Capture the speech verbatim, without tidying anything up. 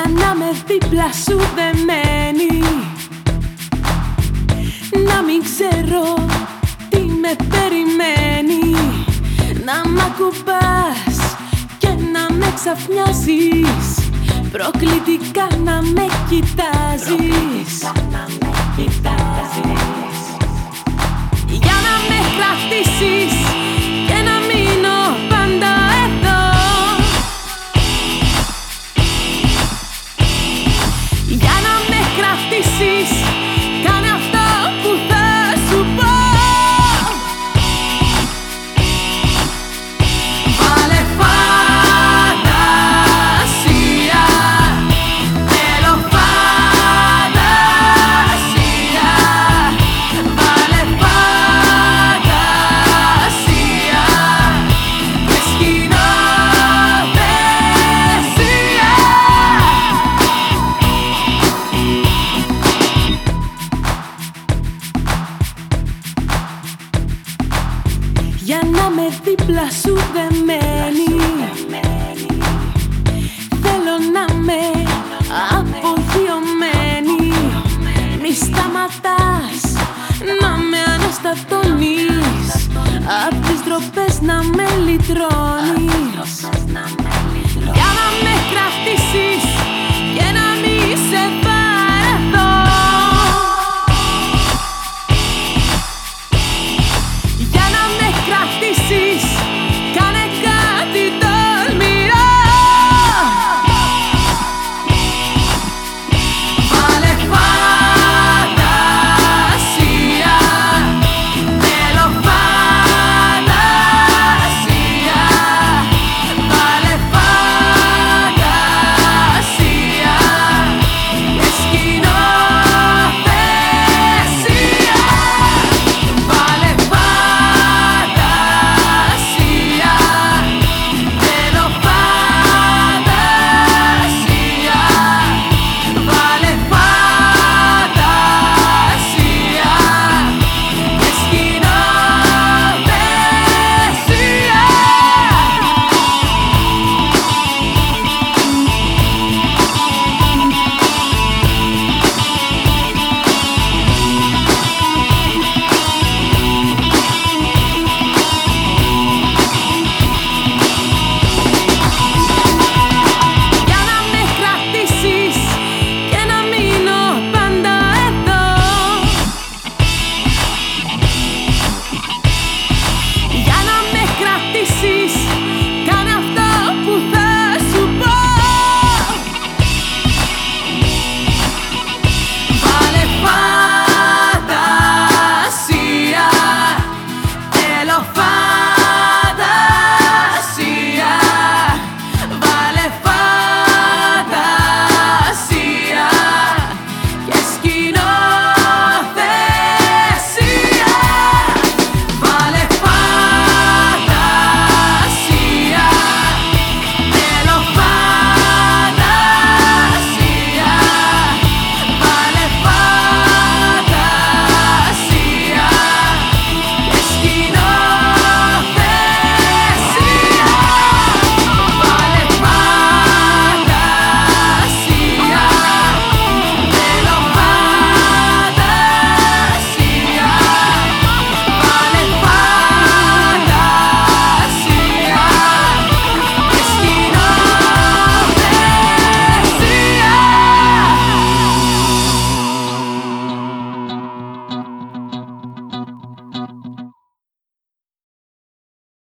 να με δίπλα σου δεμένη, να μην ξέρω τι με περιμένει, να μ' ακουμπάς και να με ξαφνιάζεις, προκλητικά να με κοιτάζεις, για να με κρατήσεις και να μείνω πάντα εδώ, για να με κρατήσεις κάνε αυτό που θα σου πω. Βάλε φαντασία, θέλω φαντασία, βάλε φαντασία με σκηνοθεσία. Για να με δίπλα σου δεμένη, θέλω να με απογειωμένη, μη σταματάς να με αναστατώνεις, απ' τις ντροπές να με λυτρώνεις.